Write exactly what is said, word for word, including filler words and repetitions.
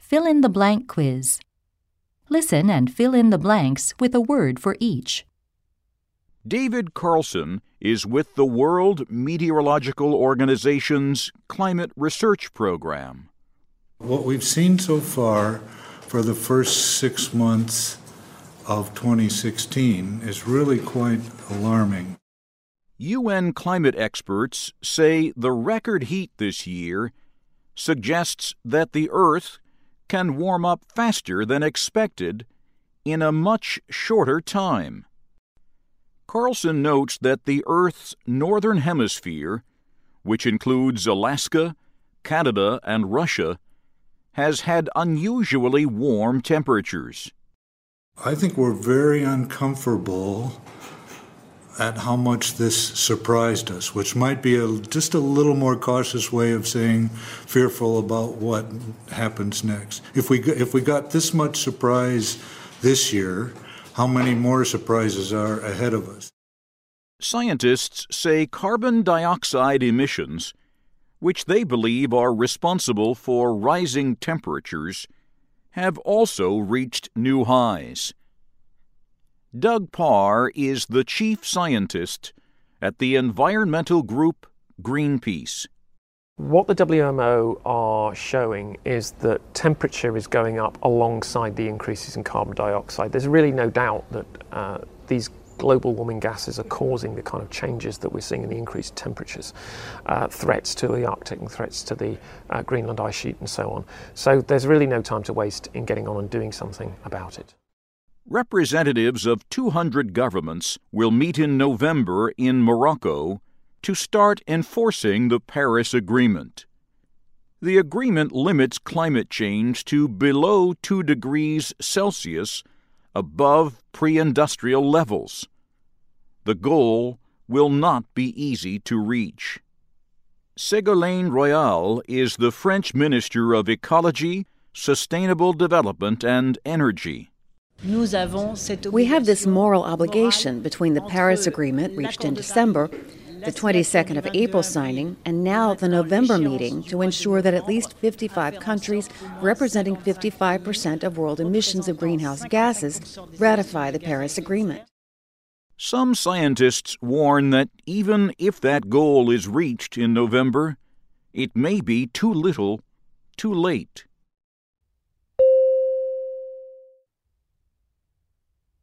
Fill in the blank quiz. Listen and fill in the blanks with a word for each. David Carlson is with the World Meteorological Organization's Climate Research Program. What we've seen so far for the first six months of twenty sixteen is really quite alarming. U N climate experts say the record heat this year suggests that the Earth can warm up faster than expected in a much shorter time. Carlson notes that the Earth's northern hemisphere, which includes Alaska, Canada, and Russia, has had unusually warm temperatures. I think we're very uncomfortable at how much this surprised us, which might be a, just a little more cautious way of saying fearful about what happens next. If we, if we got this much surprise this year, how many more surprises are ahead of us? Scientists say carbon dioxide emissions, which they believe are responsible for rising temperatures, have also reached new highs. Doug Parr is the chief scientist at the environmental group Greenpeace. What the W M O are showing is that temperature is going up alongside the increases in carbon dioxide. There's really no doubt that uh, these global warming gases are causing the kind of changes that we're seeing in the increased temperatures, uh, threats to the Arctic and threats to the uh, Greenland ice sheet and so on. So there's really no time to waste in getting on and doing something about it. Representatives of two hundred governments will meet in November in Morocco to start enforcing the Paris Agreement. The agreement limits climate change to below two degrees Celsius above pre-industrial levels. The goal will not be easy to reach. Ségolène Royal is the French Minister of Ecology, Sustainable Development and Energy. We have this moral obligation between the Paris Agreement reached in December, the twenty-second of April signing, and now the November meeting to ensure that at least fifty-five countries representing fifty-five percent of world emissions of greenhouse gases ratify the Paris Agreement. Some scientists warn that even if that goal is reached in November, it may be too little, too late.